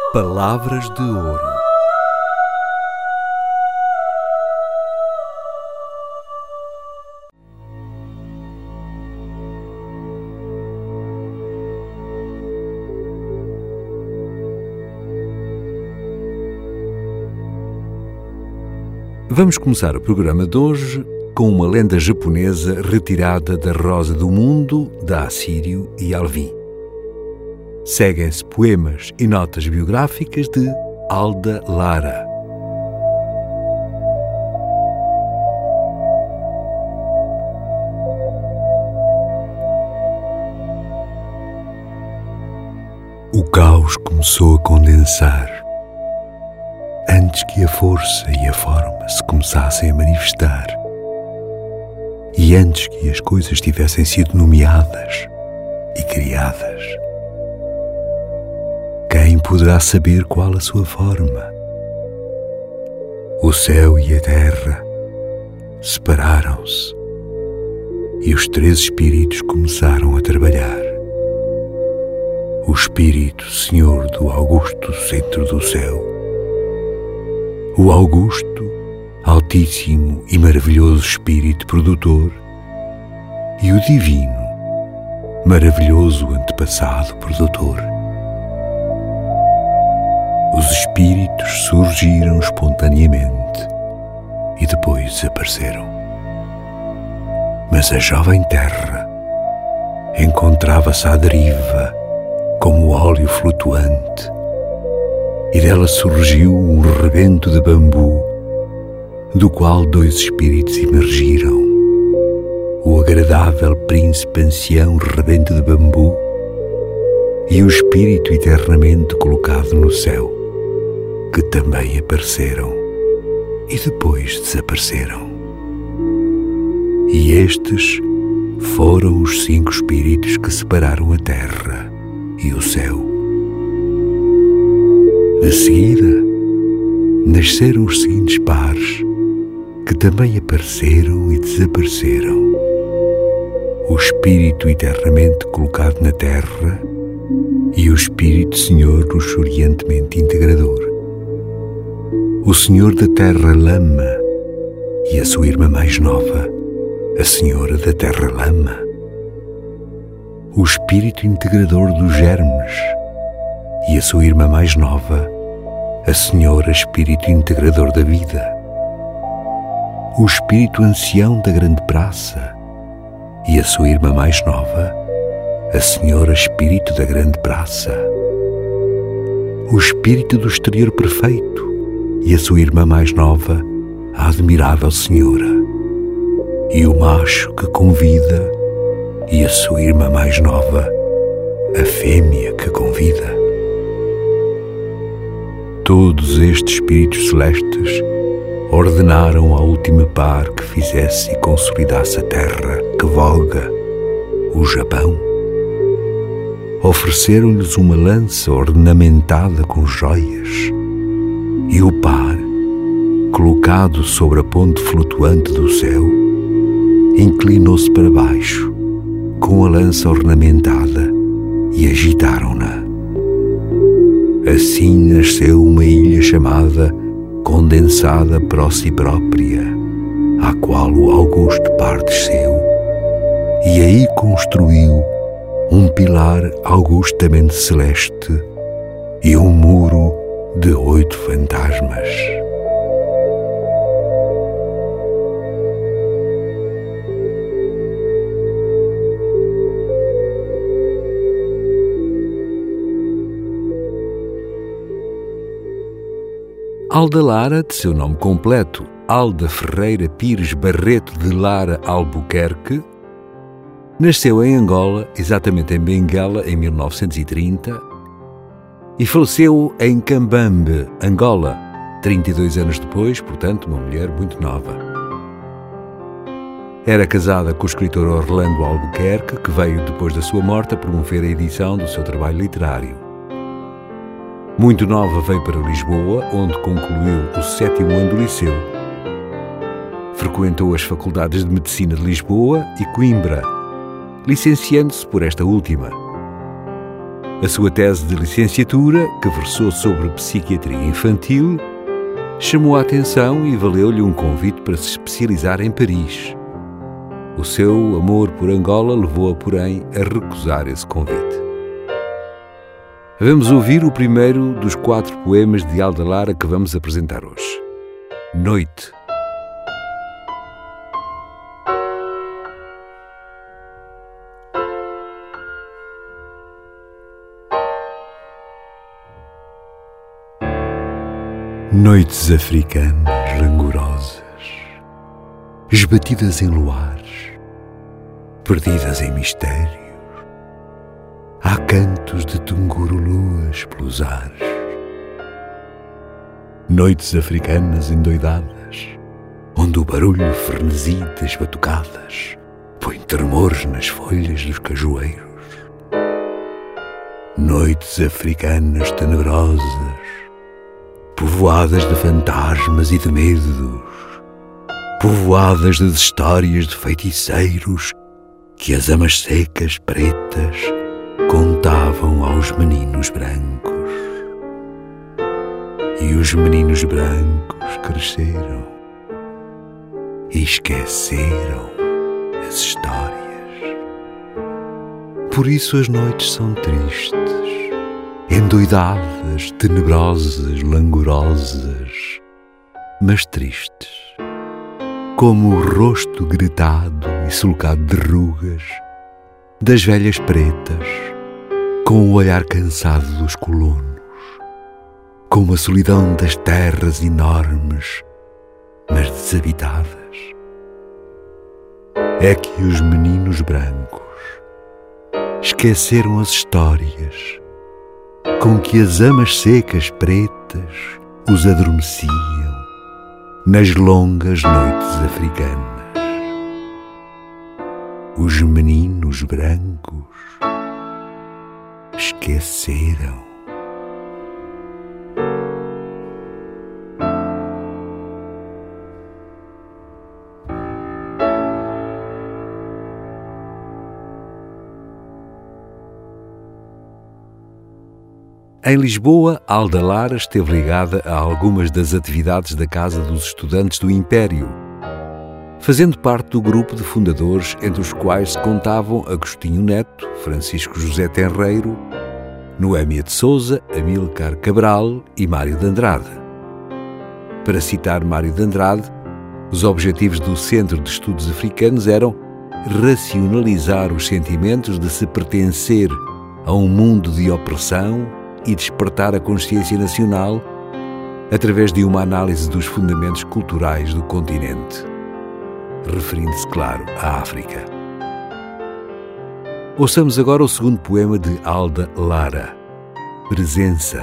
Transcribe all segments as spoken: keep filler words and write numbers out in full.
Palavras de Ouro. Vamos começar o programa de hoje com uma lenda japonesa retirada da Rosa do Mundo, da Assírio e Alvim. Seguem-se poemas e notas biográficas de Alda Lara. O caos começou a condensar, antes que a força e a forma se começassem a manifestar, e antes que as coisas tivessem sido nomeadas e criadas. Quem poderá saber qual a sua forma? O céu e a terra separaram-se e os três espíritos começaram a trabalhar. O Espírito Senhor do Augusto Centro do Céu, o Augusto, Altíssimo e Maravilhoso Espírito Produtor, e o Divino, Maravilhoso Antepassado Produtor. Os espíritos surgiram espontaneamente e depois desapareceram. Mas a jovem terra encontrava-se à deriva como óleo flutuante, e dela surgiu um rebento de bambu, do qual dois espíritos emergiram: o agradável príncipe ancião rebento de bambu e o espírito eternamente colocado no céu, que também apareceram e depois desapareceram. E estes foram os cinco espíritos que separaram a terra e o céu. De seguida, nasceram os seguintes pares, que também apareceram e desapareceram: o Espírito eternamente colocado na terra e o Espírito Senhor luxuriantemente integrador. O Senhor da Terra Lama e a sua irmã mais nova, a Senhora da Terra Lama. O Espírito integrador dos germes e a sua irmã mais nova, a Senhora Espírito integrador da vida. O Espírito ancião da grande praça e a sua irmã mais nova, a Senhora Espírito da grande praça. O Espírito do exterior perfeito e a sua irmã mais nova, a admirável Senhora. E o macho que convida e a sua irmã mais nova, a fêmea que convida. Todos estes espíritos celestes ordenaram à última par que fizesse e consolidasse a terra que voga, o Japão. Ofereceram-lhes uma lança ornamentada com joias, e o par, colocado sobre a ponte flutuante do céu, inclinou-se para baixo, com a lança ornamentada, e agitaram-na. Assim nasceu uma ilha chamada Condensada Próxi Própria, à qual o Augusto par desceu, e aí construiu um pilar augustamente celeste e um muro de oito fantasmas. Alda Lara, de seu nome completo Alda Ferreira Pires Barreto de Lara Albuquerque, nasceu em Angola, exatamente em Benguela, em mil novecentos e trinta, e faleceu em Cambambe, Angola, trinta e dois anos depois, portanto, uma mulher muito nova. Era casada com o escritor Orlando Albuquerque, que veio, depois da sua morte, a promover a edição do seu trabalho literário. Muito nova veio para Lisboa, onde concluiu o sétimo ano do liceu. Frequentou as faculdades de Medicina de Lisboa e Coimbra, licenciando-se por esta última. A sua tese de licenciatura, que versou sobre psiquiatria infantil, chamou a atenção e valeu-lhe um convite para se especializar em Paris. O seu amor por Angola levou-a, porém, a recusar esse convite. Vamos ouvir o primeiro dos quatro poemas de Alda Lara que vamos apresentar hoje. Noite. Noites africanas langorosas, esbatidas em luares, perdidas em mistérios, há cantos de tunguruluas pelos ares. Noites africanas endoidadas, onde o barulho frenesi das batucadas põe tremores nas folhas dos cajueiros. Noites africanas tenebrosas, povoadas de fantasmas e de medos, povoadas de histórias de feiticeiros que as amas secas pretas contavam aos meninos brancos. E os meninos brancos cresceram e esqueceram as histórias. Por isso as noites são tristes, endoidadas, tenebrosas, langorosas, mas tristes, como o rosto gritado e sulcado de rugas das velhas pretas, com o olhar cansado dos colonos, com a solidão das terras enormes, mas desabitadas. É que os meninos brancos esqueceram as histórias com que as amas secas pretas os adormeciam nas longas noites africanas. Os meninos brancos esqueceram. Em Lisboa, Alda Lara esteve ligada a algumas das atividades da Casa dos Estudantes do Império, fazendo parte do grupo de fundadores entre os quais se contavam Agostinho Neto, Francisco José Tenreiro, Noémia de Sousa, Amílcar Cabral e Mário de Andrade. Para citar Mário de Andrade, os objetivos do Centro de Estudos Africanos eram racionalizar os sentimentos de se pertencer a um mundo de opressão e despertar a consciência nacional através de uma análise dos fundamentos culturais do continente, referindo-se, claro, à África. Ouçamos agora o segundo poema de Alda Lara, Presença.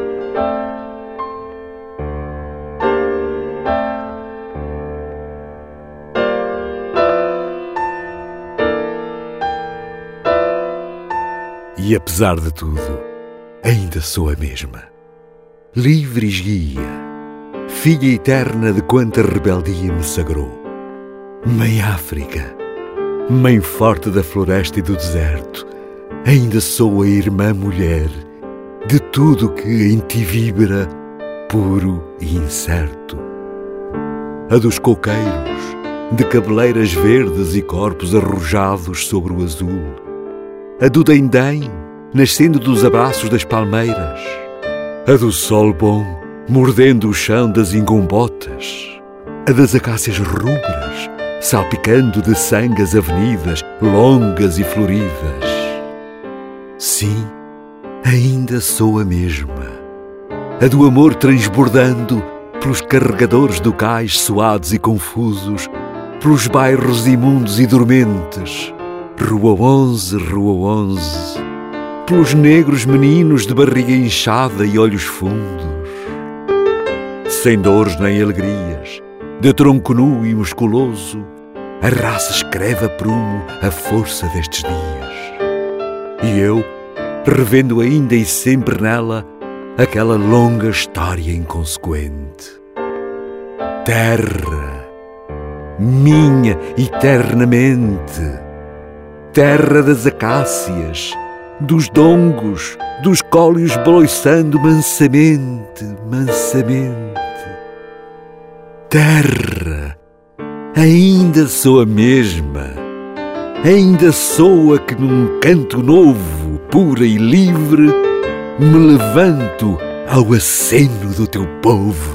E apesar de tudo, ainda sou a mesma, livre e esguia, filha eterna de quanta rebeldia me sagrou. Mãe África, mãe forte da floresta e do deserto, ainda sou a irmã mulher de tudo que em ti vibra, puro e incerto. A dos coqueiros, de cabeleiras verdes e corpos arrojados sobre o azul. A do dendém, nascendo dos abraços das palmeiras, a do sol bom, mordendo o chão das ingombotas, a das acácias rubras, salpicando de sangue as avenidas longas e floridas. Sim, ainda sou a mesma, a do amor transbordando pelos carregadores do cais suados e confusos, pelos bairros imundos e dormentes, Rua onze, Rua onze, pelos negros meninos de barriga inchada e olhos fundos, sem dores nem alegrias, de tronco nu e musculoso, a raça escreve a prumo a força destes dias. E eu, revendo ainda e sempre nela aquela longa história inconsequente. Terra, minha eternamente, terra das acácias, dos dongos, dos cólios baloiçando mansamente, mansamente. Terra, ainda sou a mesma, ainda sou a que num canto novo, pura e livre, me levanto ao aceno do teu povo.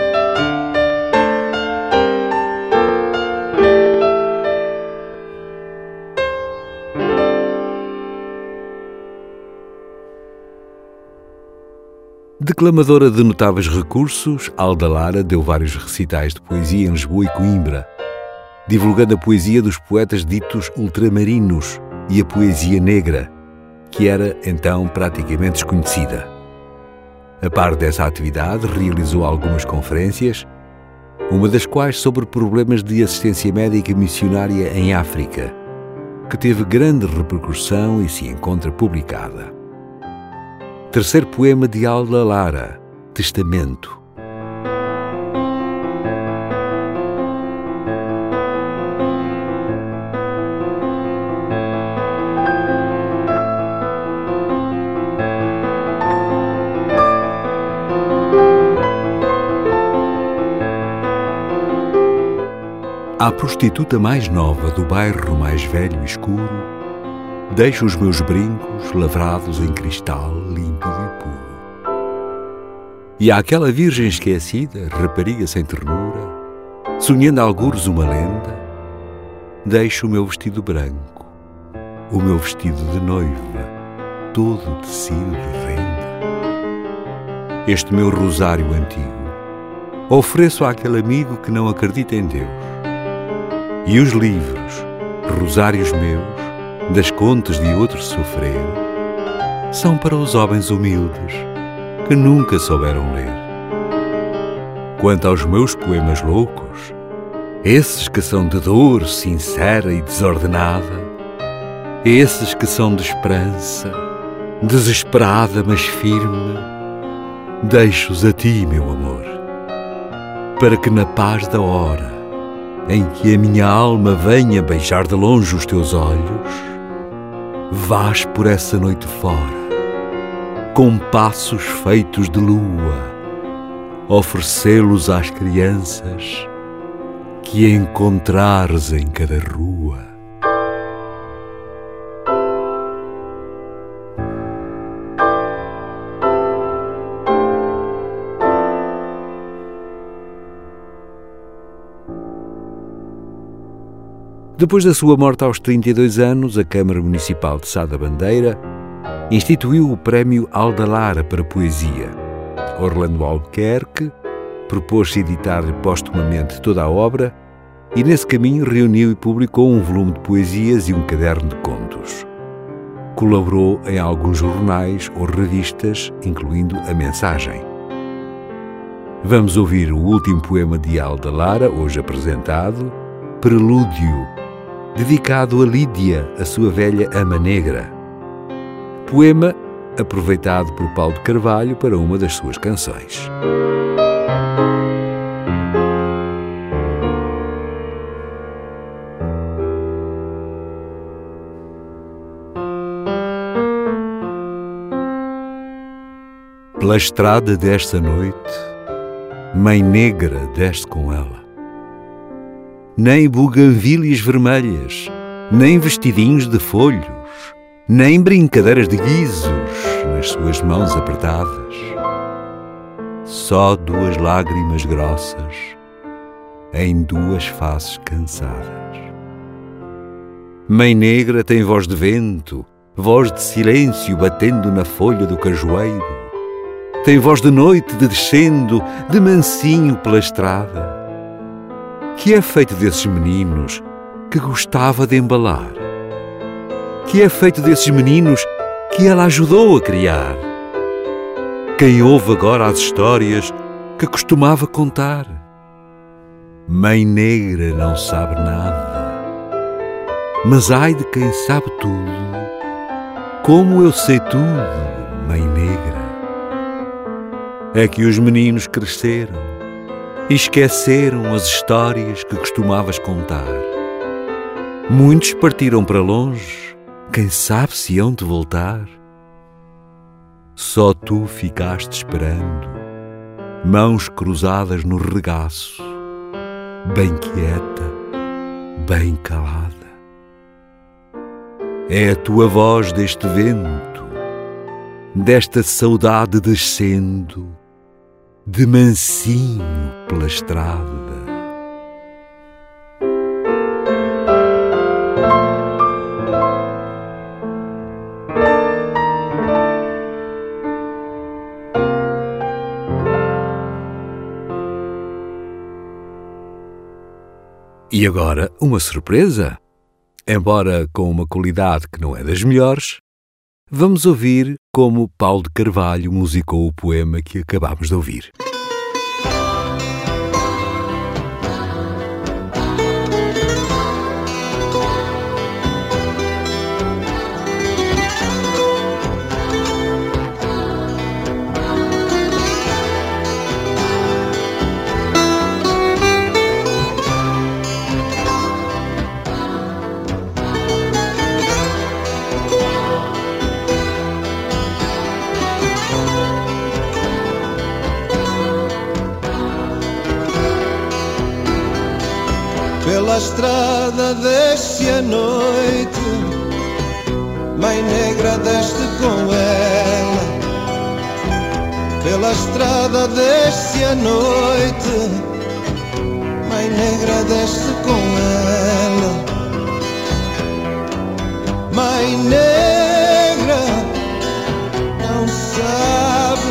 Declamadora de notáveis recursos, Alda Lara deu vários recitais de poesia em Lisboa e Coimbra, divulgando a poesia dos poetas ditos ultramarinos e a poesia negra, que era então praticamente desconhecida. A par dessa atividade, realizou algumas conferências, uma das quais sobre problemas de assistência médica missionária em África, que teve grande repercussão e se encontra publicada. Terceiro poema de Alda Lara, Testamento. À prostituta mais nova do bairro mais velho e escuro, deixo os meus brincos lavrados em cristal límpido e puro. E àquela virgem esquecida, rapariga sem ternura, sonhando algures uma lenda, deixo o meu vestido branco, o meu vestido de noiva, todo tecido de renda. Este meu rosário antigo ofereço àquele amigo que não acredita em Deus. E os livros, rosários meus, das contas de outros sofrer, são para os homens humildes que nunca souberam ler. Quanto aos meus poemas loucos, esses que são de dor sincera e desordenada, esses que são de esperança, desesperada mas firme, deixo-os a ti, meu amor, para que na paz da hora em que a minha alma venha beijar de longe os teus olhos, vás por essa noite fora, com passos feitos de lua, oferecê-los às crianças que encontrares em cada rua. Depois da sua morte aos trinta e dois anos, a Câmara Municipal de Sá da Bandeira instituiu o Prémio Alda Lara para Poesia. Orlando Albuquerque propôs-se editar postumamente toda a obra e, nesse caminho, reuniu e publicou um volume de poesias e um caderno de contos. Colaborou em alguns jornais ou revistas, incluindo A Mensagem. Vamos ouvir o último poema de Alda Lara, hoje apresentado, Prelúdio, dedicado a Lídia, a sua velha ama negra. Poema aproveitado por Paulo de Carvalho para uma das suas canções. Pela estrada desta noite, mãe negra desce com ela. Nem buganvílias vermelhas, nem vestidinhos de folhos, nem brincadeiras de guizos nas suas mãos apertadas. Só duas lágrimas grossas em duas faces cansadas. Mãe negra tem voz de vento, voz de silêncio batendo na folha do cajueiro. Tem voz de noite de descendo, de mansinho pela estrada. Que é feito desses meninos que gostava de embalar? Que é feito desses meninos que ela ajudou a criar? Quem ouve agora as histórias que costumava contar? Mãe negra não sabe nada, mas ai de quem sabe tudo, como eu sei tudo, mãe negra. É que os meninos cresceram e esqueceram as histórias que costumavas contar. Muitos partiram para longe Quem sabe se hão de voltar? Só tu ficaste esperando, mãos cruzadas no regaço, bem quieta, bem calada. É a tua voz deste vento, desta saudade descendo, de mansinho pela estrada. E agora, uma surpresa. Embora com uma qualidade que não é das melhores, vamos ouvir como Paulo de Carvalho musicou o poema que acabámos de ouvir. Pela estrada desce a noite, mãe negra desce com ela. Pela estrada desce a noite, mãe negra desce com ela. Mãe negra não sabe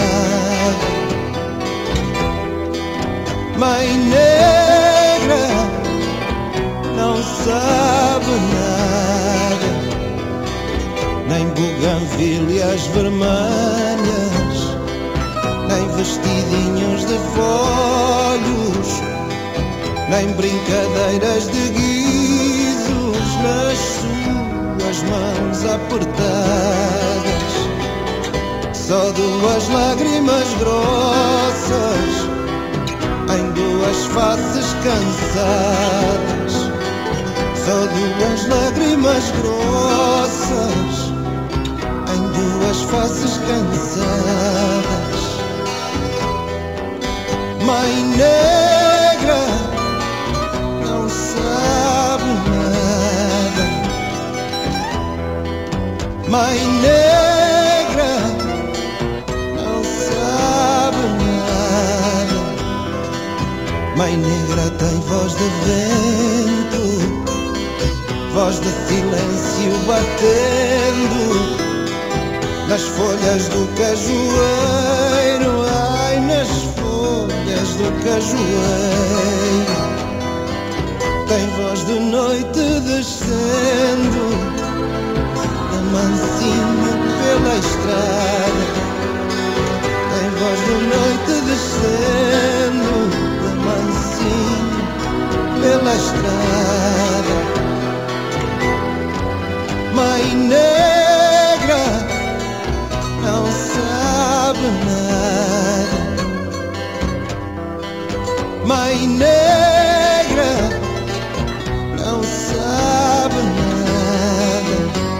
nada. Mãe negra não sabe nada, nem buganvílias vermelhas, nem vestidinhos de folhos, nem brincadeiras de guizos nas suas mãos apertadas. Só duas lágrimas grossas em duas faces cansadas. Só duas lágrimas grossas em duas faces cansadas. Mãe negra não sabe nada. Mãe negra não sabe nada. Mãe negra tem voz de vento, voz de silêncio batendo nas folhas do cajueiro. Ai, nas folhas do cajueiro. Tem voz de noite descendo de mansinho pela estrada. Tem voz de noite descendo de mansinho pela estrada. Mãe negra não sabe nada. Mãe negra não sabe nada.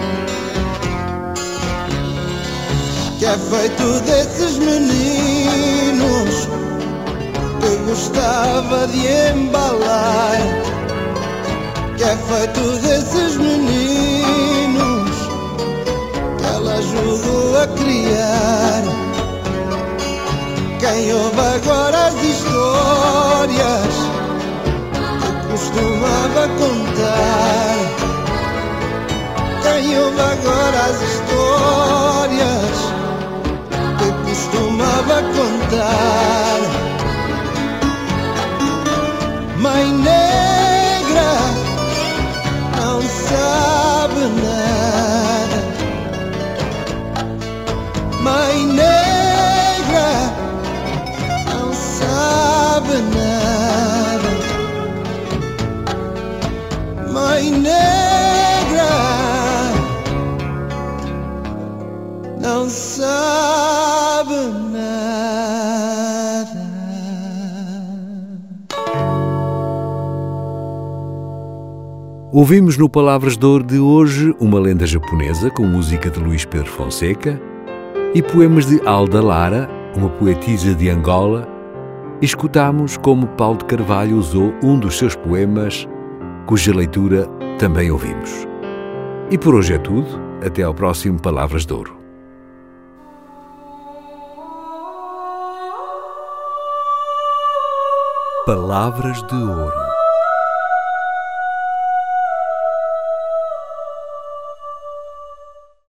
Que é feito desses meninos que gostava de embalar? Que é feito desses meninos que ela ajudou a criar? Quem ouve agora as histórias que costumava contar? Quem ouve agora as histórias que costumava contar? Mãe negra não sabe nada. Mãe negra não sabe nada. Mãe negra não sabe nada. Ouvimos no Palavras de Ouro de hoje uma lenda japonesa com música de Luís Pedro Fonseca e poemas de Alda Lara, uma poetisa de Angola, e escutámos como Paulo de Carvalho usou um dos seus poemas, cuja leitura também ouvimos. E por hoje é tudo. Até ao próximo Palavras de Ouro. Palavras de Ouro.